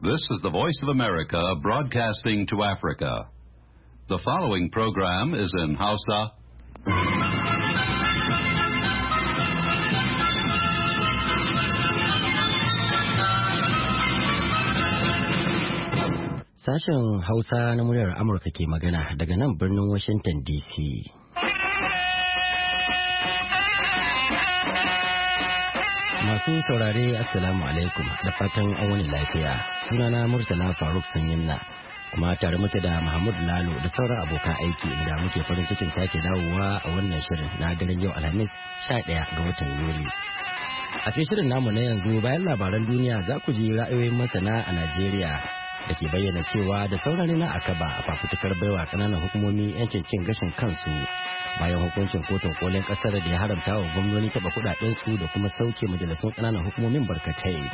This is the Voice of America broadcasting to Africa. The following program is in Hausa. Sashen Hausa na muryar Amurka ke magana daga nan birnin Washington DC. Masu saurare Assalamu alaikum da fatan an wani lafiya. Sunana Murtala Faruk Sanyinna kuma tare muke da Mahmud Lalo da sauran abokan aiki inda muke farin cikin sake dawowa a wannan shirin na daren yau Alhamis 11 ga watan Yuli. A cikin shirin namu na yanzu bayan labaran duniya za ku ji ra'ayoyin masana a Najeriya da ke bayyana cewa da saurari na akaba a fafutukar baiwa kananan hukumomi yancin cin gashin kansu bayan hukuncin kotun kolin kasar da ya haramta wa gwamnoni taba kudaden su da kuma sauke majalisun kananan hukumomin barkatai.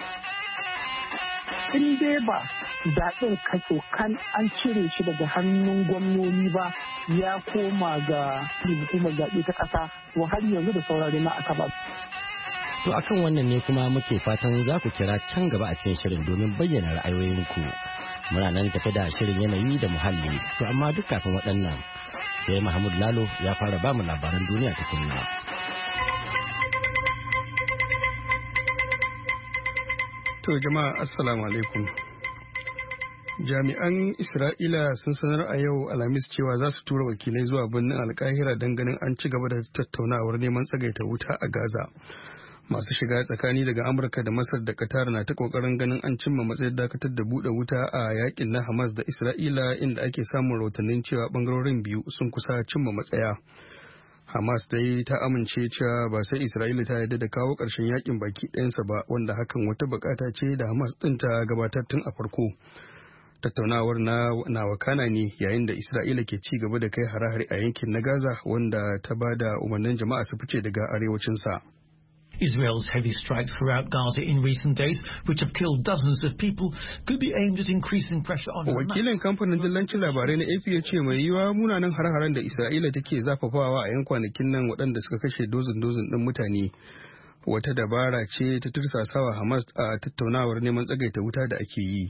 In dai ba zaɓen kaso kan an cire shi daga hannun gwamnoni ba ya koma ga hukumar zaɓe ta ƙasa to har yanzu da saurari na akaba. To akan wannan ne kuma muke fatan za ku kira can gaba a cikin shirin domin bayyana ra'ayoyinku. Muna nan tafi da shirin yanayi da muhalli. To amma duk kafin waɗannan sai Mahmud Lalo ya fara ba mu labaran duniya tukunna. To jama'a assalamu alaikum. Jami'an Isra'ila sun sanar a yau Alhamis cewa za su tura wakilai zuwa birnin Alkahira don ganin an ci gaba da tattaunawar neman tsagaita wuta a Gaza. Masu shiga tsakani daga Amurka da Masar da Qatar na ta kokarin ganin an cimma matsayin dakatar da bude wuta a yakin na Hamas da Isra'ila inda ake samun rahotannin cewa bangarorin biyu sun kusa cimma matsaya. Hamas dai ta amince cewa ba sai Isra'ila ta yarda da kawo ƙarshen yakin baki ɗayansa ba wanda hakan wata bukata ce da Hamas ɗin ta gabatar tun a farko. Tattaunawar na wakana ne yayin da Isra'ila ke ci gaba da kai hare-hare a yankin na Gaza wanda ta ba da umarnin jama'a su fice daga arewacinsa. Israel's heavy strikes throughout Gaza in recent days, which have killed dozens of people, could be aimed at increasing pressure on Hamas. Wakilin kamfanin dillancin labarai na AP ya ce mai yiwa munanan har-haren da Isra'ila take zafafawa a yan kwanakin nan waɗanda suka kashe dozin-dozin ɗin mutane. Wata dabara ce ta tursasawa Hamas a tattaunawar neman tsagaita wuta da ake yi.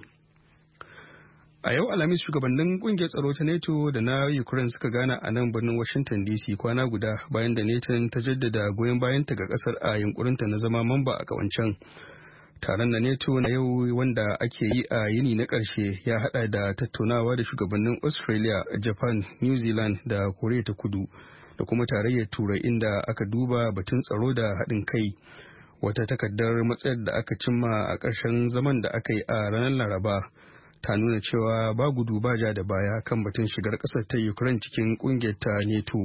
A yau Alhamis shugabannin kungiyar tsaro ta NATO da na Ukraine suka gana a nan birnin Washington DC kwana guda bayan da NATO ta jaddada goyon bayanta ga kasar a yunkurinta na zama mamba a kawancan. Taron na NATO na yau wanda ake yi a yini na ƙarshe ya hada da tattaunawa da shugabannin Australia, Japan, New Zealand da Korea ta Kudu da kuma tarayyar Turai inda aka duba batun tsaro da haɗin kai. Wata takardar matsayar da aka cimma a ƙarshen zaman da aka yi a ranar Laraba ta nuna cewa ba gudu ba ja da baya kan batun shigar kasar ta Ukraine cikin kungiyar ta NATO.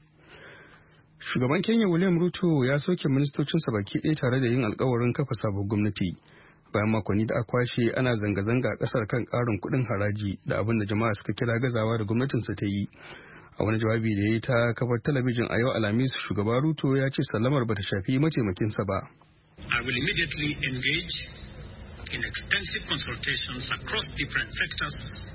Shugaban Kenya William Ruto ya soke ministocinsa baki ɗaya tare da yin alkawarin kafa sabon gwamnati. Bayan makonni da aka kwashe ana zanga-zanga a kasar kan ƙarin kuɗin haraji da abin da jama'a suka kira gazawa da gwamnatinsa ta yi. A wani jawabi da ya yi ta kafar talabijin a yau Alhamis, shugaba Ruto ya ce sallamar bata shafi mataimakinsa ba. I will immediately engage in extensive consultations across different sectors.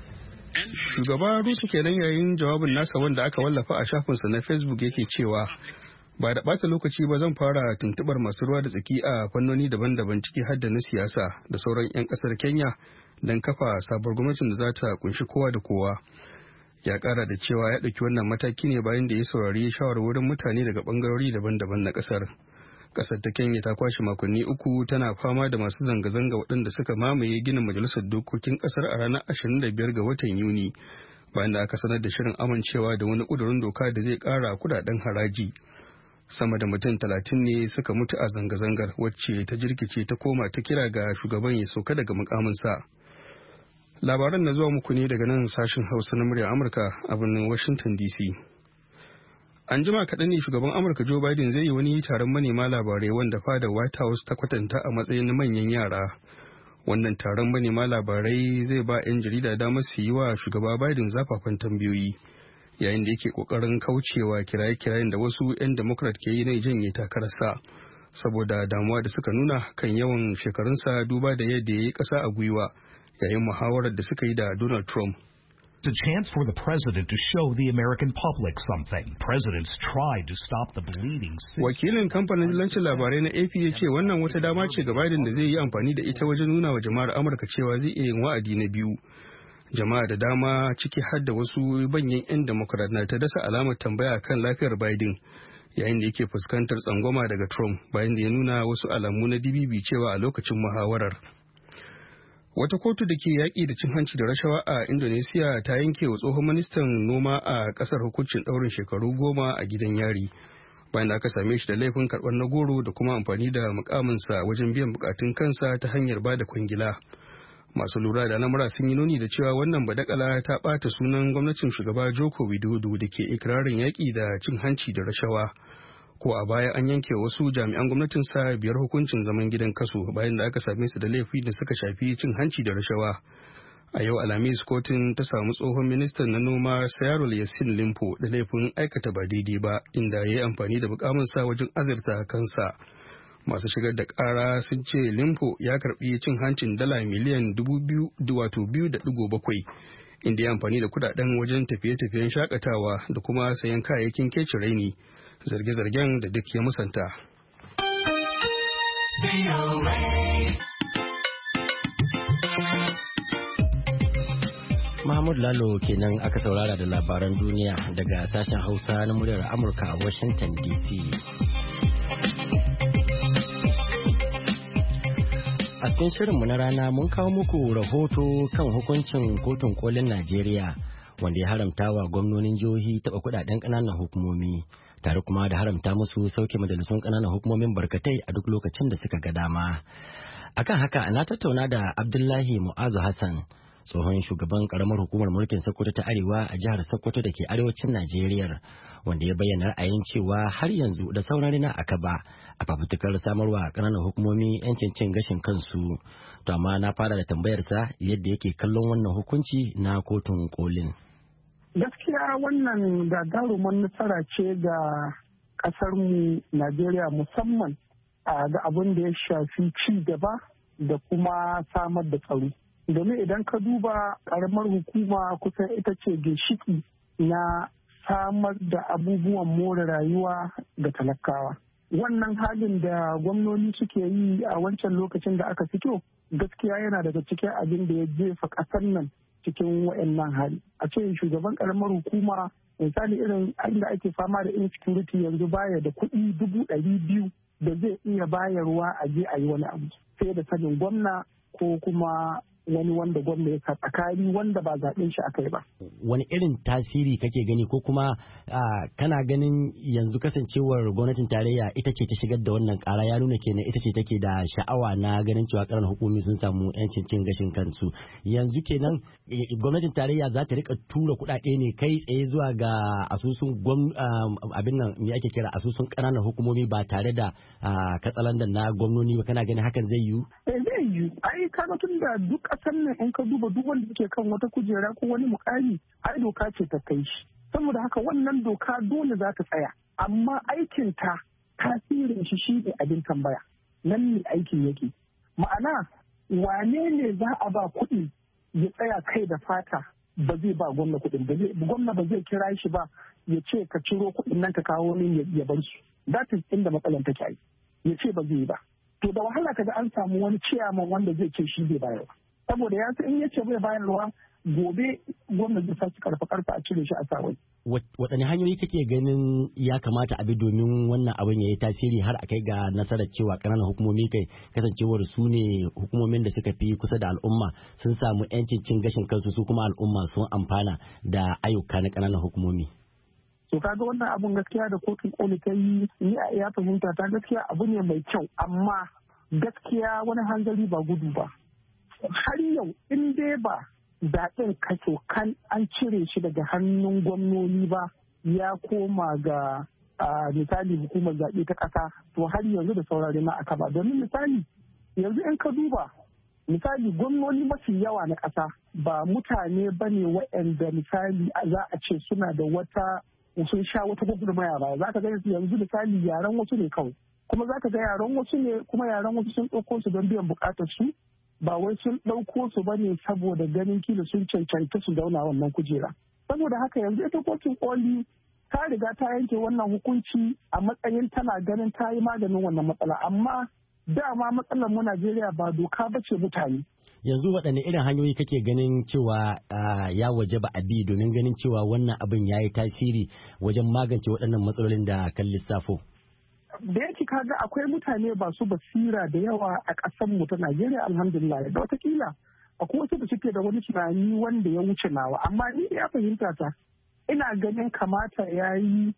Shugaba Ruto kenan yayin jawabin nasa wanda aka wallafa a shafinsa na Facebook yake cewa ba da ɓata lokaci ba zan fara tuntubar masu ruwa da tsaki a fannoni daban-daban ciki har da na siyasa da sauran 'yan ƙasar Kenya don kafa sabuwar gwamnatin da za ta kunshi kowa da kowa. Ya ƙara da cewa ya ɗauki wannan mataki ne bayan da ya saurari shawarwarin mutane daga ɓangarori daban-daban na ƙasar. Kasar ta Kenya ta kwashe makonni uku tana fama da masu zanga-zanga waɗanda suka mamaye ginin majalisar dokokin kasar a ranar 25 ga watan Yuni bayan da aka sanar da shirin amincewa da wani ƙudurin doka da zai ƙara kudaden haraji. Sama da mutum 30 ne suka mutu a zanga-zangar wacce ta jirkice ta koma ta kira ga shugaban ya sauka daga mukaminsa. Labaran na zuwa muku ne daga nan sashen Hausa na muryar Amurka a birnin Washington DC. An jima kaɗan ne shugaban Amurka Joe Biden zai yi wani taron manema labarai wanda fadar White House ta kwatanta a matsayin manyan yara. Wannan taron manema labarai zai ba 'yan jarida damar su yi wa shugaba Biden zafafan tambayoyi yayin da yake kokarin kaucewa kiraye-kirayen da wasu 'yan Democrat ke yi na janye takararsa saboda damuwa da suka nuna kan yawan shekarunsa duba da yadda ya yi ƙasa a gwiwa yayin muhawarar da suka yi da Donald Trump. It's a chance for the president to show the American public something. Presidents tried to stop the bleeding. Wakilin kamfanin lancin labarai na AP ya ce wannan wata dama ce ga Biden da zai yi amfani da ita wajen nuna wa jama'ar Amurka cewa zai iya yin wa'adi na biyu. Jama'a da dama ciki har da wasu banyan 'yan Democrat na ta dasa alamar tambaya kan lafiyar Biden yayin da yake fuskantar tsangwama daga Trump bayan da ya nuna wasu alamu na DBB cewa a lokacin muhawarar. Wata kotu da ke yaƙi da cin hanci da rashawa a Indonesia ta yanke wa tsohon ministan noma a ƙasar hukuncin ɗaurin shekaru 10 a gidan yari bayan da aka same shi da laifin karɓar na goro da kuma amfani da mukaminsa wajen biyan bukatun kansa ta hanyar ba da kwangila. Masu lura da lamura sun yi nuni da cewa wannan badakala ta ɓata sunan gwamnatin shugaba Joko Widodo da ke ikirarin yaƙi da cin hanci da rashawa. Ko a baya an yanke wasu jami'an gwamnatinsa 5 hukuncin zaman gidan kaso bayan da aka same su da laifi da suka shafi cin hanci da rashawa. A yau Alhamis kotun ta samu tsohon ministan na noma Syahrul Yassin Limpo da laifin aikata ba daidai ba inda ya yi amfani da mukaminsa wajen azurta kansa. Masu shigar da kara sun ce Limpo ya karbi cin hancin dala miliyan 2.7 inda ya amfani da kudaden wajen tafiye-tafiyen shakatawa da kuma sayan kayayyakin kece raini. Zarge-zargen da duk ya musanta. Mahmud Lalo kenan aka saurara da labaran duniya daga sashen Hausa na muryar Amurka a Washington DC. A cikin shirinmu na rana mun kawo muku rahoto kan hukuncin kotun kolin Najeriya wanda ya haramta wa gwamnonin jihohi taɓa kudaden ƙananan hukumomi tare kuma da haramta musu sauke majalisun ƙananan hukumomin barkatai a duk lokacin da suka ga dama. Akan haka na tattauna da Abdullahi Mu'azu Hassan, tsohon shugaban karamar hukumar mulkin Sokoto ta Arewa a jihar Sokoto da ke arewacin Najeriya, wanda ya bayyana ra'ayin cewa har yanzu da sauran rina a kaba a fafutukar samarwa ƙananan hukumomi 'yancin cin gashin kansu. To amma na fara da tambayarsa yadda yake kallon wannan hukunci na kotun kolin. Gaskiya wannan gagarumin nasara ce ga ƙasarmu Najeriya musamman ga abin da ya shafi ci gaba da kuma samar da tsaro. Domin idan ka duba ƙaramar hukuma kusan ita ce ginshiki na samar da abubuwan more rayuwa ga talakawa. Wannan halin da gwamnoni suke yi a wancan lokacin da aka fito gaskiya yana daga cikin abin da ya jefa ƙasar nan cikin wa'annan hali. A ce shugaban karamar hukuma misali irin inda ake fama da insecurity yanzu baya da kuɗi 200,000 da zai iya bayarwa a je a yi wani abu sai da sanin gwamna ko kuma wani wanda gwamna ya sa tsakani wanda ba zaɓen shi akai ba. Wani irin tasiri kake gani ko kuma kana ganin yanzu kasancewar gwamnatin tarayya ita ce ta shigar da wannan ƙara ya nuna kenan ita ce take da sha'awa na ganin cewa ƙananan hukumomi sun samu 'yancin cin gashin kansu. Yanzu kenan gwamnatin tarayya za ta rika tura kuɗaɗe ne kai tsaye zuwa ga asusun abin nan me ake kira asusun ƙananan hukumomi ba tare da katsalandan na gwamnoni ba, kana ganin hakan zai yiwu? Zai yiwu. Ai kaga tun da duk ƙasar nan in ka duba duk wanda yake kan wata kujera ko wani mukami ai doka ce ta kai shi. Saboda haka wannan doka dole za ta tsaya amma aikin ta tasirin shi ne abin tambaya. Nan ne aikin yake. Ma'ana wane ne za a ba kuɗi ya tsaya kai da fata ba zai ba gwamna kuɗin gwamna ba zai kira shi ba ya ce ka ciro kuɗin nan ka kawo min ya bar su. That is inda matsalar take ai. Ya ce ba zai yi ba. To da wahala kaga an samu wani ciyaman wanda zai ce shi zai bayarwa. Saboda ya san in ya ce bai bayarwa gobe gwamnati zai sake karfa a cire shi a sawai. Waɗanne hanyoyi kake ganin ya kamata a bi domin wannan abin ya yi tasiri har a kai ga nasarar cewa ƙananan hukumomi kai kasancewar su ne hukumomin da suka fi kusa da al'umma sun samu 'yancin cin gashin kansu su kuma al'umma sun amfana da ayyuka na ƙananan hukumomi. To kaga wannan abun gaskiya da kotun koli ta yi ni a iya fahimta ta gaskiya abu ne mai kyau amma gaskiya wani hanzari ba gudu ba. Har yau in dai ba zaɓen kaso kan an cire shi daga hannun gwamnoni ba ya koma ga misali hukumar zaɓe ta ƙasa to har yanzu da saurare na aka ba domin misali yanzu in ka duba misali gwamnoni mafi yawa na ƙasa ba mutane ba ne waɗanda misali za a ce suna da wata sun sha wata gwagwarmaya ba za ka ga yanzu misali yaran wasu ne kawai kuma za ka ga yaran wasu ne kuma yaran wasu sun ɗauko su don biyan buƙatar su ba wai sun ɗauko su ba ne saboda ganin kila sun cancanta su zauna wannan kujera. Saboda haka yanzu ita kotun koli ta riga ta yanke wannan hukunci a matsayin tana ganin ta yi maganin wannan matsala, amma dama matsalar mu Najeriya ba doka ba ce mutane. Yanzu waɗanne irin hanyoyi kake ganin cewa ya waje ba a bi domin ganin cewa wannan abin ya yi tasiri wajen magance waɗannan matsalolin da kan lissafo? Da yake kaga akwai mutane ba su basira da yawa a ƙasar mu ta Najeriya, alhamdulillah, da watakila akwai wasu da suke da wani tunani wanda ya wuce nawa, amma ni ya fahimta ta ina ganin kamata ya yi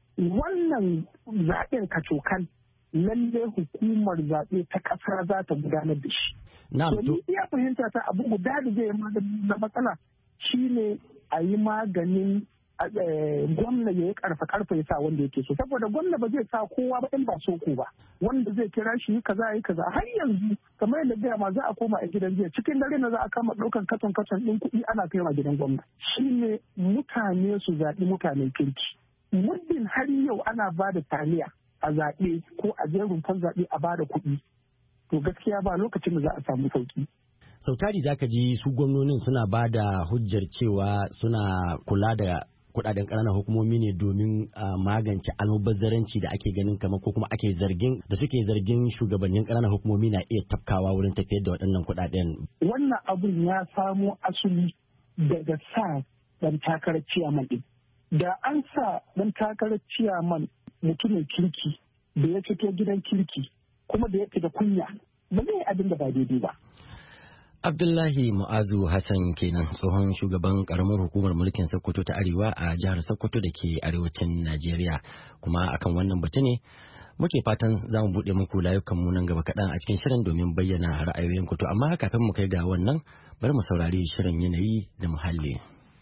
wannan zaɓen kacokan lalle hukumar zaɓe ta ƙasa za ta gudanar da shi. Ni ya fahimta ta abu guda da zai yi maganin matsala shine a yi maganin gwamna ya yi karfa ya sa wanda yake so, saboda gwamna ba zai sa kowa ba in ba soko ba, wanda zai kira shi kaza yi kaza. Har yanzu kamar yadda gaya ma za a koma a gidan jiya cikin dare na za a kama ɗaukan katon ɗin kuɗi ana kai ma gidan gwamna. Shine mutane su zaɓi mutanen kirki. Muddin har yau ana ba da taliya a zaɓe ko a je rumfar zaɓe a ba da kuɗi, to gaskiya ba lokacin da za a samu sauki. Sautari za ka ji su gwamnonin suna ba da hujjar cewa suna kula da kudaden ƙananan hukumomi ne domin magance almubazzaranci da ake ganin kamar ko kuma ake zargin da suke zargin shugabannin ƙananan hukumomi na iya tafkawa wurin tafiyar da waɗannan kudaden. Wannan abun ya samo asali daga sa ɗan takarar ciyaman ɗin. Da an sa ɗan takarar ciyaman mutumin kirki da ya fito gidan kirki kuma da ya fita kunya, ba zai yi abin da ba daidai ba. Abdullahi Mu'azu Hassan kenan, tsohon shugaban karamar hukumar mulkin Sokoto ta Arewa a jihar Sokoto da ke arewacin Najeriya. Kuma akan wannan batu ne muke fatan za mu buɗe muku layukan mu nan gaba kaɗan a cikin shirin domin bayyana ra'ayoyin ku. To amma kafin mu kai ga wannan, bari mu saurari shirin yanayi da muhalli.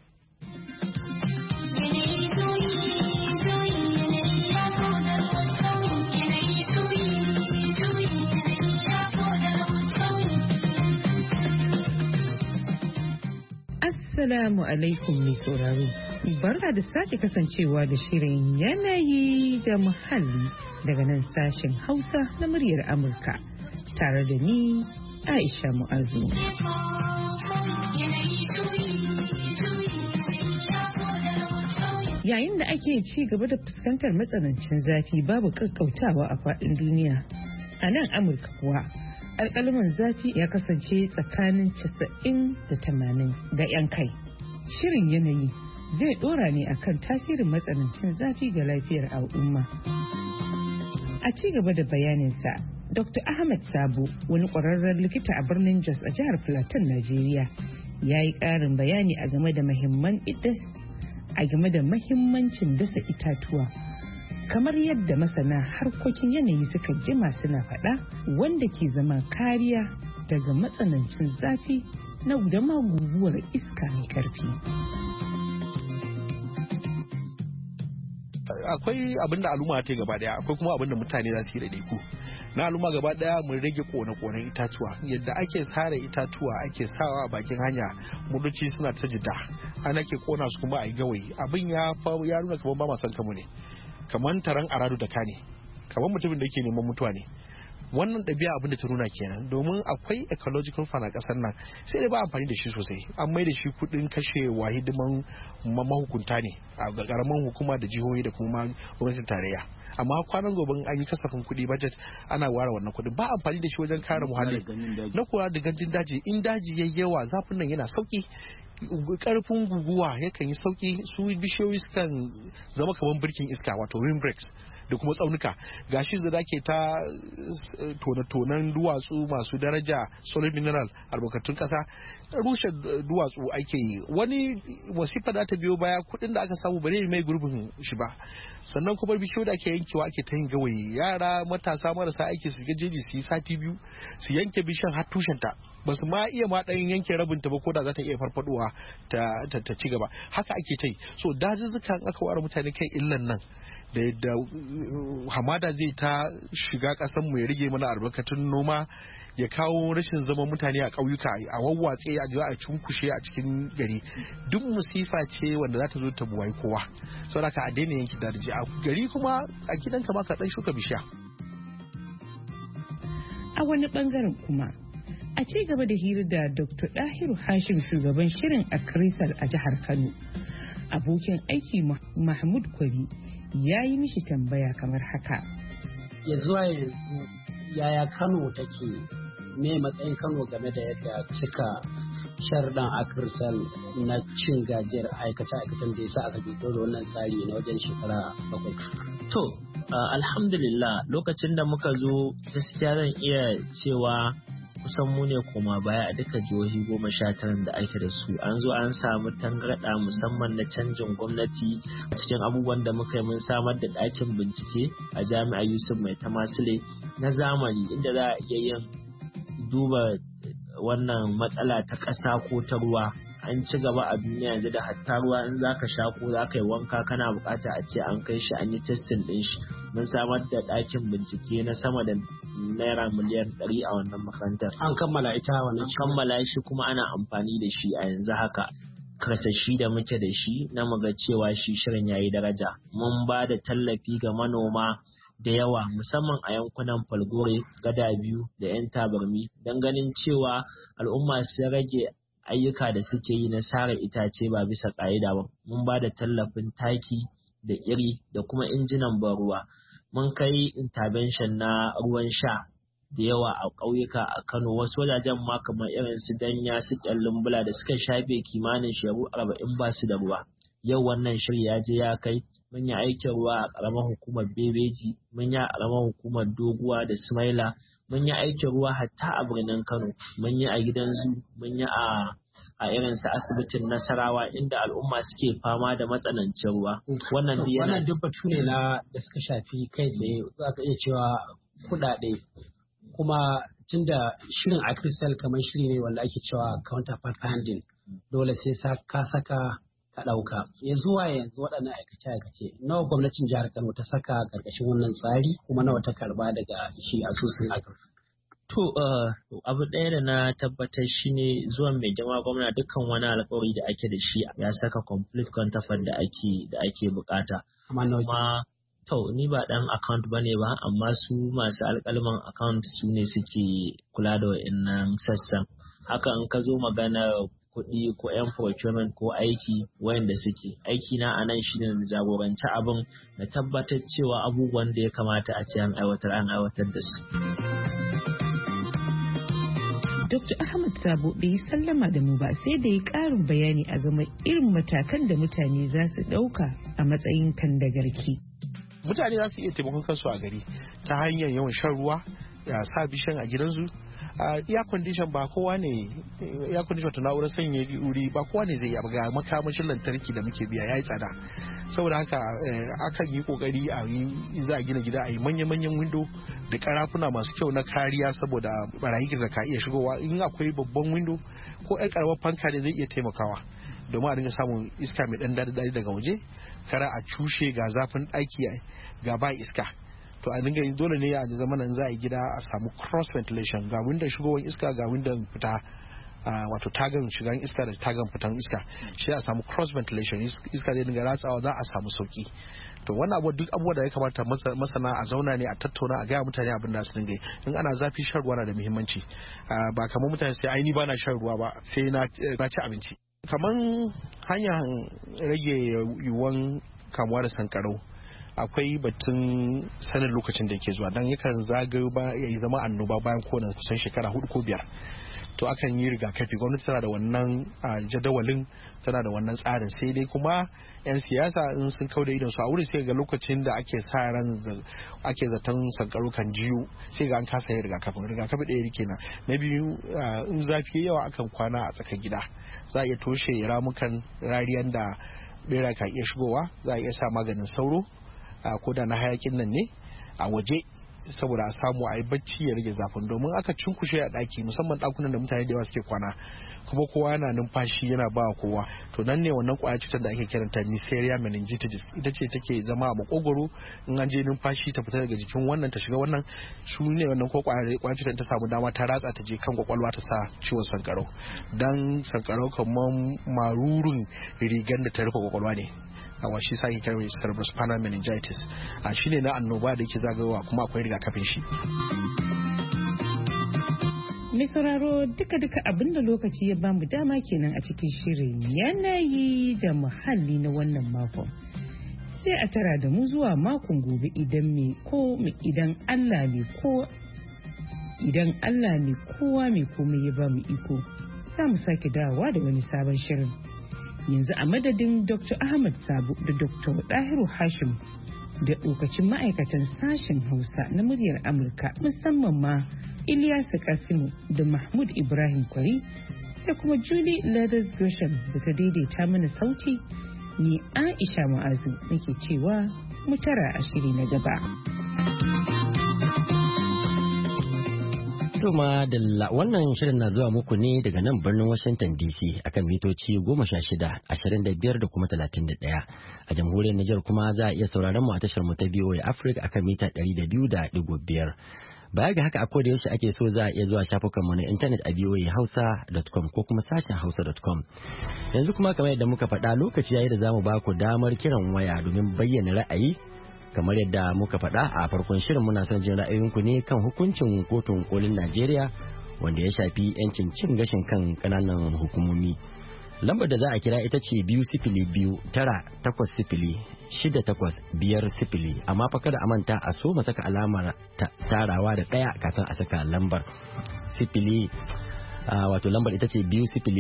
Assalamu alaikum mai sauraro. Barka da sake kasancewa da shirin yanayi da muhalli daga nan sashen Hausa na muryar Amurka tare da ni Aisha Mu'azu. Yayin da ake ci gaba da fuskantar matsanancin zafi babu kakkautawa a faɗin duniya, a nan Amurka kuwa alƙalaman zafi ya kasance tsakanin 90 da 80 da 'yan kai. Shirin yanayi zai ɗora ne akan tasirin matsanancin zafi ga lafiyar al'umma. A ci gaba da bayaninsa, Dr. Ahmad Sabo, wani ƙwararren likita a birnin Jos a jihar Plateau, Najeriya, ya yi ƙarin bayani a game da mahimmancin dasa itatuwa. Kamar yadda masana harkokin yanayi suka jima suna faɗa, wanda ke zama kariya daga matsanancin zafi na gudama guguwar iska mai karfi. Akwai abinda al'umma ta gaba daya, akwai kuma abinda mutane za su yi da ku. Na al'umma gaba daya mun rage kone-konen itatuwa. Yadda ake sare itatuwa ake sawa a bakin hanya, muduci suna ta jida, ana ke kona su kuma a yi gawayi. Abin ya nuna kamar ba ma san kamu ne, kamar taron aradu da kane, kamar mutumin da yake neman mutuwa ne. Wannan ɗabi'a abin da ta nuna kenan, domin akwai ecological fund a ƙasar nan sai dai ba amfani da shi sosai. An mai da shi kuɗin kashewa hidiman mahukunta ne a ƙaramin hukuma da jihohi da kuma gwamnatin tarayya. Amma kwanan gobe an yi kasafin kuɗi budget ana ware wannan kuɗin, ba amfani da shi wajen kare muhalli na kula da gandun daji. In daji yayi yawa zafin nan yana sauki, karfin guguwa yakan yi sauki, su bishiyoyi sukan zama kamar birkin iska, wato windbreaks da kuma tsaunuka. Gashi da ke ta tone-tonen duwatsu masu daraja, solid mineral, albarkatun kasa, rushe duwatsu ake yi. Wani wasifa da ta biyo baya, kuɗin da aka samu bare mai gurbin shi ba. Sannan kuma bishiyoyi da ake yankewa ake ta yin gawayi. Yara matasa marasa aiki su ga jeji su yi sati biyu su yanke bishiyar har tushenta, ba su ma iya ma ɗayan yanke rabinta ba, ko da za ta iya farfaduwa ta ci gaba. Haka ake ta yi. So dazuzzukan aka ware mutane kai illan nan, da yadda hamada zai ta shiga ƙasar mu ya rage mana albarkatun noma, ya kawo rashin zaman mutane a ƙauyuka, a wawwatse a jiwa a cunkushe a cikin gari, duk musifa ce wanda za ta zo ta buwai kowa. Saboda ka a daina yanki daji a gari, kuma a gidanka ma ka dan shuka bishiya. A wani bangaren kuma, A ci gaba da hira da Dr. Dahiru Hashim shugaban shirin a Krisal a jihar Kano. Abokin aiki Mahmud Kwari ya yi mishi tambaya kamar haka. Ya zuwa yanzu yaya Kano take, me matsayin Kano game da yadda cika sharɗan Akrisal na cin gajiyar aikace-aikacen da ya sa aka fito da wannan tsari na wajen shekara 7? To, alhamdulillah lokacin da muka zo gaskiya zan iya cewa kusan mu ne koma baya a duka jihohi 19 da ake da su. An zo an samu tangarɗa musamman na canjin gwamnati. A cikin abubuwan da muka yi mun samar da ɗakin bincike a jami'ar Yusuf Mai Tamasile na zamani inda za a iya yin duba wannan matsala ta ƙasa ko ta ruwa. An ci gaba a duniya yanzu da hatta ruwa in za ka sha ko za ka yi wanka kana bukata a ce an kai shi an yi testing din shi. Mun samar da ɗakin bincike na sama da naira miliyan 100 a wannan makarantar. An kammala ita wannan? An kammala shi kuma ana amfani da shi a yanzu haka. Karsashi da muke da shi na muga cewa shi shirin yayi daraja. Mun ba da tallafi ga manoma da yawa musamman a yankunan Falgore, Gada-Biyu da 'yan Tabarmi don ganin cewa al'umma sun rage ayyuka da suke yi na sare itace ba bisa ƙa'ida ba. Mun ba da tallafin taki da iri da kuma injinan ban ruwa. Mun kai intervention na ruwan sha da yawa a ƙauyuka a Kano, wasu wajajen ma kamar irin su Danya su Kyallin Bula da suka shafe kimanin shekaru 40 ba su da ruwa. Yau wannan shiri ya je ya kai. Mun yi aikin ruwa a ƙaramar hukumar Bebeji, mun yi a ƙaramar hukumar Doguwa da Sumaila, mun yi aikin ruwa hatta a birnin Kano, mun yi a gidan zu, mun yi a irin su asibitin Nasarawa inda al'umma suke fama da matsanancin ruwa. Wannan duk batu ne na da suka shafi kai tsaye, za ka iya cewa kuɗaɗe. Kuma tunda shirin Akrisal kamar shiri ne wanda ake cewa counterpart funding, dole sai ka saka ka ɗauka. Ya zuwa yanzu waɗannan aikace-aikace nawa gwamnatin jihar Kano ta saka ƙarƙashin wannan tsari kuma nawa ta karba daga shi asusun Akrisal? To, abu ɗaya da na tabbatar shi ne zuwan mai girma gwamna dukkan wani alƙawari da ake da shi ya saka complete counterpart da ake bukata. Amma to ni ba ɗan account bane ba, amma su masu alƙalman account su ne suke kula da wa'innan sassan. Haka in ka zo magana kuɗi ko 'yan procurement ko aiki wayanda suke aiki na a nan shi ne na jagoranci abin na tabbatar cewa abubuwan da ya kamata a ce an aiwatar da su. Dr. Ahmad Sabo bai yi sallama da mu ba sai da ya ƙarin bayani a game irin matakan da mutane za su ɗauka a matsayin kandagarki. Mutane za su iya taimakon kansu a gari ta hanyar yawan shan ruwa, ya sa bishan a gidansu. Air condition ba kowa ne, air condition ta na'urar sanya wuri ba kowa ne zai yi ga makamashin lantarki da muke biya yayi tsada. Saboda haka akan yi kokari a yi za a gina gida a yi manya-manyan window da karafuna masu kyau na kariya saboda barayi da ka iya shigowa. In akwai babban window ko yar karamar fanka ne zai iya taimakawa domin a dinga samun iska mai dan dadi daga waje, kara a cushe ga zafin ɗaki ga ba iska. To a dinga dole ne a zamanin za a yi gida a samu cross ventilation, ga windon shigowar iska ga windon fita, wato tagan shigan iska da tagan fitan iska, shi a samu cross ventilation, iska zai dinga ratsawa za a samu sauki. To wannan abu duk abubuwa da ya kamata masana a zauna ne a tattauna a gaya mutane abin da su dinga in ana zafi shan ruwa na da muhimmanci, ba kamar mutane sai ai ni ba na shan ruwa ba sai na ci abinci. Kaman hanyar rage yiwuwan kamuwa da sankarau akwai batun sanin lokacin da yake zuwa dan yakan zagayo ba ya zama annoba bayan kowane kusan shekara 4 ko 5. To akan yi rigakafi, gwamnati tana da wannan jadawalin, tana da wannan tsarin, sai dai kuma 'yan siyasa in sun kauda idon su a wurin sai ga lokacin da ake sa ran ake zaton sankaro kan jiyo sai ga an kasa yin rigakafi ɗaya kenan. Na biyu in zafi yawa akan kwana a tsakar gida, za a iya toshe ramukan rariyan da bera ka iya shigowa, za a iya sa maganin sauro ko da na hayakin nan ne a waje saboda a samu a yi bacci ya rage zafin, domin aka cinkushe a daki musamman dakunan da mutane da yawa suke kwana kuma kowa yana numfashi yana ba kowa, to nan ne wannan kwayar cutar da ake kiranta Neisseria meningitis ita ce take zama a makogoro, in an je numfashi ta fita daga jikin wannan ta shiga wannan, su ne wannan ko kwayar cutar ta samu dama ta ratsa ta je kan kwakwalwa ta sa ciwon sankarau. Dan sankarau kamar marurun rigan da ta rufe kwakwalwa ne, shi sa ake kiran cerebrospinal meningitis, shi ne na annoba da yake zagayowa kuma akwai rigakafin shi. mai sauraro duka-duka abinda lokaci ya bamu dama kenan a cikin shirin yanayi da muhalli na wannan makon. Sai a tara da mu zuwa makon gobe idan Allah ne kowa mai komai ya bamu iko. Za mu sake dawowa da wani sabon shirin. Yanzu a madadin Dr. Ahmad Sabo da Dr. Dahiru Hashim da lokacin ma'aikatan sashen Hausa na muryar Amurka musamman ma Ilyasu Kasimu da Mahmud Ibrahim Kwari sai kuma Julie Leathers Gresham da ta daidaita mana sauti, ni Aisha Mu'azu nake cewa mu tara a shiri na gaba. Tuma da wannan shirin na zuwa muku ne daga nan birnin Washington DC akan mitoci 16, 25 da kuma 31. A jamhuriyar Nijar kuma za a iya sauraron mu a tashar mu ta VOA Africa akan mita 200.5. Baya ga haka a koda yaushe ake so za a iya zuwa shafukan mu na intanet a voahausa.com ko kuma sashen hausa.com. Yanzu kuma kamar yadda muka faɗa lokaci yayi da zamu ba ku damar kiran waya domin bayyana ra'ayi. Kamar yadda muka faɗa a farkon shirin muna son jin ra'ayoyinku ne kan hukuncin kotun kolin Najeriya wanda ya shafi 'yancin cin gashin kan ƙananan hukumomi. Lambar da za a kira ita ce 2-9-8-6-8-5-0 amma fa kada a manta a so mu saka alamar tarawa da ɗaya kafin a saka lambar sifili wato lambar ita ce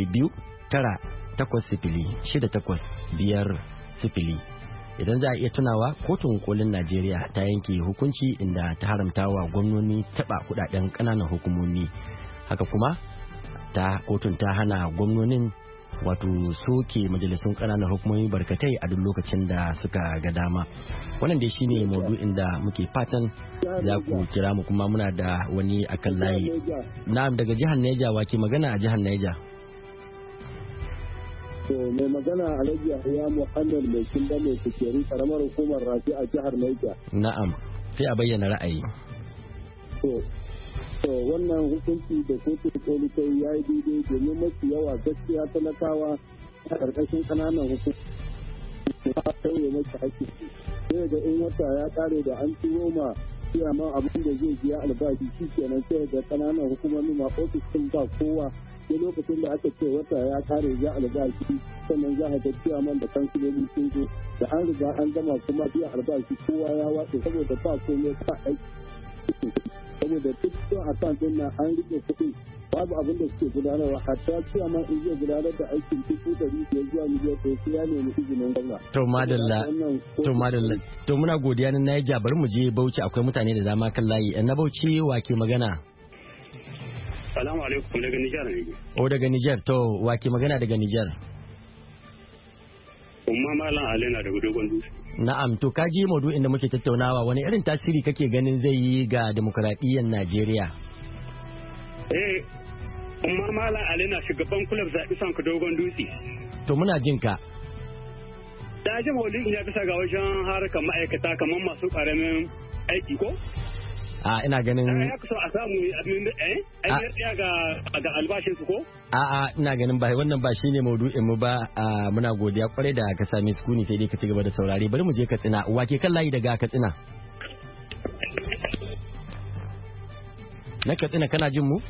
2-9-8-6-8-5-0. Idan za a iya tunawa kotun kolin Najeriya ta yanke hukunci inda ta haramta wa gwamnoni taɓa kudaden ƙananan hukumomi. Haka kuma kotun ta hana gwamnonin wato soke majalisun ƙananan hukumomi barkatai a duk lokacin da suka ga dama. Wannan dai shine maudu'in da muke fatan za ku kira mu, kuma muna da wani akan layi. Na'am, daga jihar Niger, wake magana a jihar Niger? To mai magana Alhaji Yahya Muhammad mai kinda mai kujeru karamar hukumar Rafi a jihar Niger. Na'am, sai a bayyana ra'ayi. To wannan hukunci da kotun koli ta yi yayi daidai domin mafi yawa gaskiya talakawa a ƙarƙashin ƙananan hukunci ta sauye masa haƙƙi. Sai da in wata ya ƙare da an turo ma ma abin da zai biya albashi shi kenan sai da ƙananan hukumomi ma ofis ɗin ba kowa. Sai lokacin da aka ce wata ya kare ya albashi sannan za a ga ciyaman da kansiloli sun zo da an riga an gama kuma biya albashi kowa ya watsa saboda ba komai ba aiki saboda duk sun a kan din nan an rike kuɗi babu abin da suke gudanarwa hatta ciyaman in zai gudanar da aikin 500,000 zuwa miliyan ɗaya sai ya nemi izinin gwamna. To madalla to muna godiya na Niger, bari mu je Bauchi, akwai mutane da dama kan layi. Na Bauchi wake magana? Salamu alaikum, daga Nijar ne. O daga Nijar, to wake magana daga Nijar? Umma Malam Alena daga Dogon Dutse. Na'am, to ka ji maudu'in da muke tattaunawa, wani irin tasiri kake ganin zai yi ga demokradiyyar Najeriya? Umma Malam Alena shugaban kulab zaɓi sanka Dogon Dutse. To muna jin ka. Da ji maudu'in ya bisa ga wajen harkar ma'aikata kamar masu ƙaramin aiki ko? Ina ganin ya kusa a samu ɗaya ga albashin su ko? Ina ganin ba wannan ba shine maudu'in mu ba. Muna godiya kwarai da ka sami sukuni, sai dai ka ci gaba da saurare. Bari mu je Katsina. Wake kan layi daga Katsina? Na Katsina kana jin mu?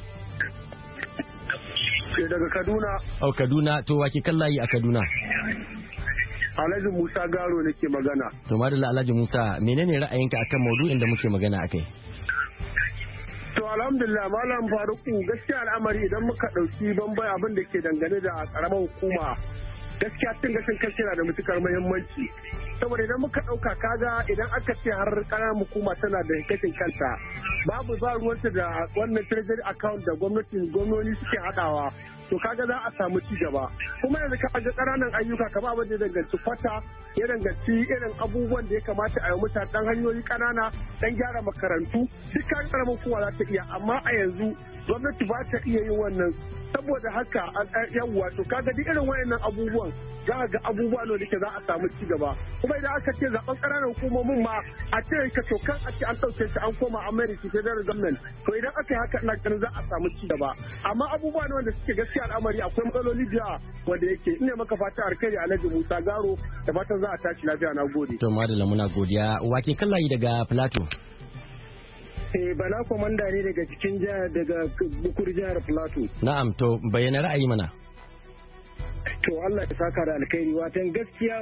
Daga Kaduna. Kaduna, to wake kan layi a Kaduna? Alhaji Musa Garo nake magana. To madalla Alhaji Musa, menene ra'ayinka akan maudu'in da muke magana akai? To alhamdulillah Malam Faruku, gaskiya al'amari idan muka dauki bambai abin da ke dangane da karamar hukuma, gaskiya cin gashin kai yana da matukar muhimmanci. Saboda idan muka dauka kaga idan aka ce har karamar hukuma tana da gashin kanta, babu ba ruwanta da wannan treasury account da gwamnoni suke hadawa. To kaga za a samu ci gaba, kuma yanzu ka ga ƙananan ayyuka kamar abin da ya danganci kwata, ya danganci irin abubuwan da ya kamata a yi mutane, dan hanyoyi ƙanana, dan gyara makarantu, duk kan ƙaramin kowa za ta iya, amma a yanzu gwamnati ba ta iya yin wannan. Saboda haka yawwa to kaga duk irin wayannan abubuwan za ga abubuwa ne da za a samu ci gaba. Kuma idan aka ce zaben ƙananan hukumomin ma a ce ka to kan a ce an ɗauke shi an koma America federal government, to idan aka yi haka ina ganin za a samu ci gaba. Amma abubuwa ne wanda suke gaskiya al'amari akwai matsaloli da wanda yake ina maka fata alkhairi Alhaji Musa Garo, da fatan za a tashi lafiya. Na gode. To madalla muna godiya. Wake kallayi daga Plateau? Bala Komanda ne daga cikin daga Bukur jihar Plateau. Na'am, to bayyana ra'ayi mana. To Allah ya saka da alkhairi, watan gaskiya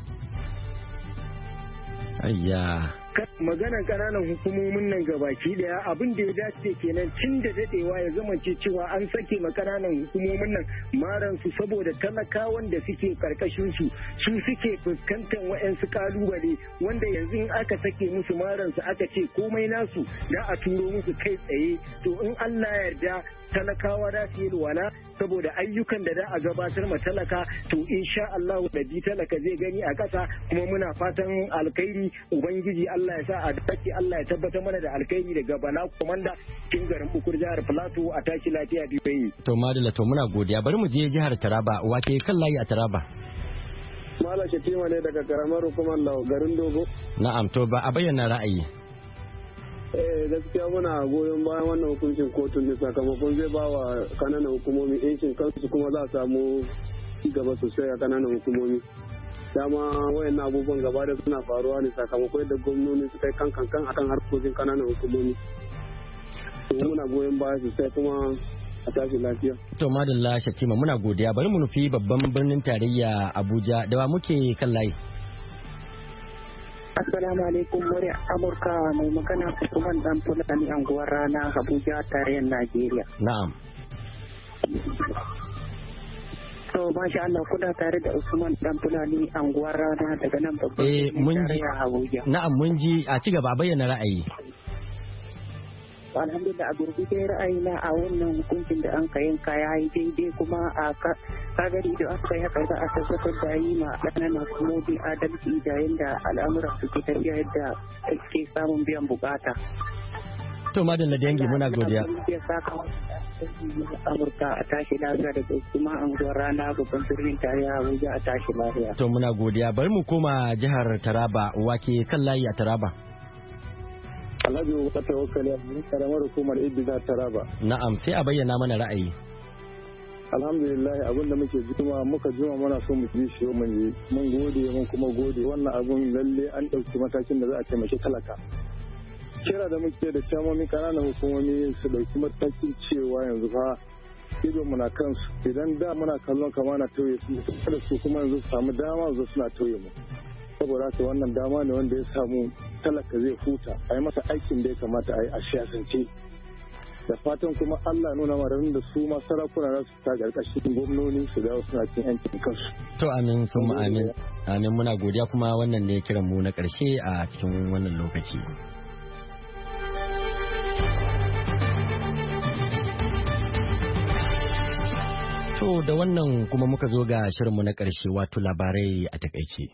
ayya maganar kananan hukumomin nan gabaki daya abin da ya dace kenan tun da dadewa ya zamance cewa an sake ma kananan hukumomin nan maransu saboda talakawan da suke karkashin su suke fuskantar wa'yansu kalubale wanda yanzu in aka sake musu maransu aka ce komai nasu da a turo musu kai tsaye to in Allah ya yarda talakawa da su yi wala saboda ayyukan da za a gabatar ma talaka to insha Allah da bi talaka zai gani a kasa kuma muna fatan alkhairi ubangiji Allah ya sa a dace Allah ya tabbatar mana da alkhairi daga Bala Komanda cikin garin Bukur jihar Plateau a tashi lafiya biyu. To madalla to muna godiya bari mu je jihar Taraba wake kan layi a Taraba. Mala Shatima ne daga karamar hukumar garin Dogo. Na'am to ba a bayyana ra'ayi. Gaskiya muna goyon bayan wannan hukuncin kotun ne sakamakon zai ba wa kananan hukumomi yancin kansu kuma za a samu gaba sosai a kananan hukumomi. Dama wayan abubuwan gaba da suna faruwa ne sakamakon yadda gwamnoni suka yi kankan akan harkokin kananan hukumomi. Muna goyon baya sosai kuma a tashi lafiya. To madalla Shatima muna godiya bari mu nufi babban birnin tarayya Abuja da wa muke kan layi. Assalamu alaikum muri Amurka mai magana Usman Dan Fulani anguwar rana Abuja tarayyar Najeriya. Na'am. To masha Allah kuna tare da Usman Dan Fulani anguwar rana daga nan babban tarayya Abuja. Na'am mun ji a ci gaba bayyana ra'ayi. Alhamdulillah a gurguje ra'ayina a wannan hukuncin da an kayan kaya yi daidai kuma a kagari da aka yi haka za a tabbatar da yi ma ƙananan hukumomi adalci da yadda al'amuran su ke tafiya yadda ake samun biyan bukata. To madalla dangi muna godiya. Amurka a tashi lafiya da kuma anguwar rana babban birnin tarayya Abuja a tashi lafiya. To muna godiya bari mu koma jihar Taraba wake kan layi a Taraba. Alhaji wata tawakkali a karamar hukumar Ibiza Taraba. Na'am sai a bayyana mana ra'ayi. Alhamdulillah abin da muke jima muka jima muna so mu ji shi mun gode mun kuma gode wannan abun lalle an ɗauki matakin da za a taimaki talaka. Kira da muke da camomi kananan hukumomi su ɗauki matakin cewa yanzu fa ido muna kansu idan da muna kallon kama na tauye su kada su kuma yanzu su samu dama su suna tauye mu. Saboda haka wannan dama ne wanda ya samu talaka zai huta a yi masa aikin da ya kamata a yi a siyasance da fatan kuma Allah nuna mararin da su ma sarakuna za su ta ƙarƙashin gwamnoni su dawo suna cin yancin kansu. To amin sun amin amin muna godiya kuma wannan ne kiran mu na ƙarshe a cikin wannan lokaci. To da wannan kuma muka zo ga shirinmu na ƙarshe wato labarai a takaice.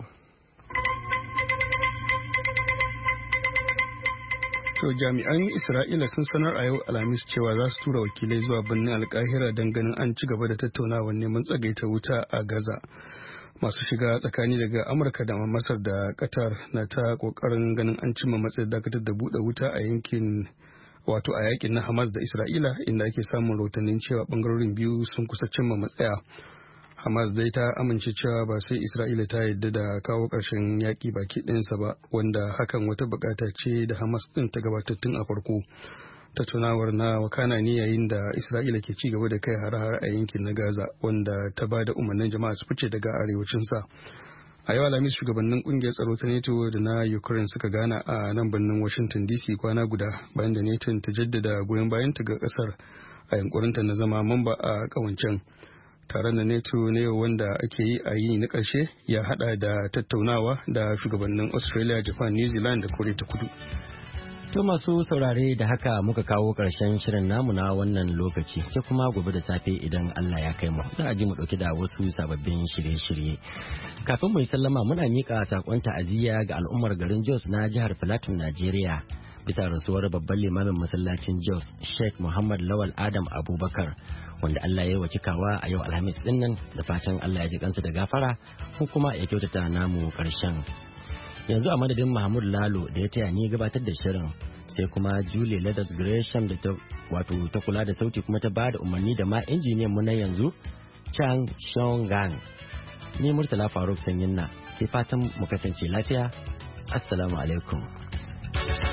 To jami'an Isra'ila sun sanar a yau Alhamis cewa za su tura wakilai zuwa birnin Alkahira don ganin an ci gaba da tattaunawar neman tsagaita wuta a Gaza. Masu shiga tsakani daga Amurka da Masar da Qatar na ta kokarin ganin an cimma matsayin dakatar da buɗe wuta a yankin wato a yakin na Hamas da Isra'ila inda ake samun rahotannin cewa bangarorin biyu sun kusa cimma matsaya. Hamas dai ta amince cewa ba sai Isra'ila ta yarda da kawo ƙarshen yaƙi baki ɗayansa ba wanda hakan wata buƙata ce da Hamas ɗin ta gabatar tun a farko. Tattaunawar na wakana ne yayin da Isra'ila ke ci gaba da kai hare-hare a yankin na Gaza wanda ta ba da umarnin jama'a su fice daga arewacinsa. A yau Alhamis shugabannin ƙungiyar tsaro ta NATO da na Ukraine suka gana a nan birnin Washington DC kwana guda bayan da NATO ta jaddada goyon bayanta ga ƙasar a yankurinta na zama mamba a ƙawancen. Taron da NATO ne wanda ake yi a yi na ƙarshe ya hada da tattaunawa da shugabannin Australia, Japan, New Zealand da Koriya ta Kudu. To masu saurare da haka muka kawo ƙarshen shirin namu na wannan lokaci sai kuma gobe da safe idan Allah ya kai mu za a ji mu ɗauki da wasu sababbin shirye-shirye. Kafin mu yi sallama muna miƙa saƙon ta'aziyya ga al'ummar garin Jos na jihar Plateau, Najeriya. Bisa rasuwar babban limamin masallacin Jos, Sheikh Muhammad Lawal Adam Abubakar, wanda Allah ya yi wa cikawa a yau Alhamis din nan da fatan Allah ya ji kansu da gafara ko kuma ya kyautata namu ƙarshen. Yanzu a madadin Mahmud Lalo da ya taya ni gabatar da shirin sai kuma Julie Leathers Gresham da ta kula da sauti kuma ta ba da umarni da ma injiniyan mu na yanzu Chang Shongang. Ni Murtala Faruk Sanyinna ke fatan mu kasance lafiya. Assalamu alaikum.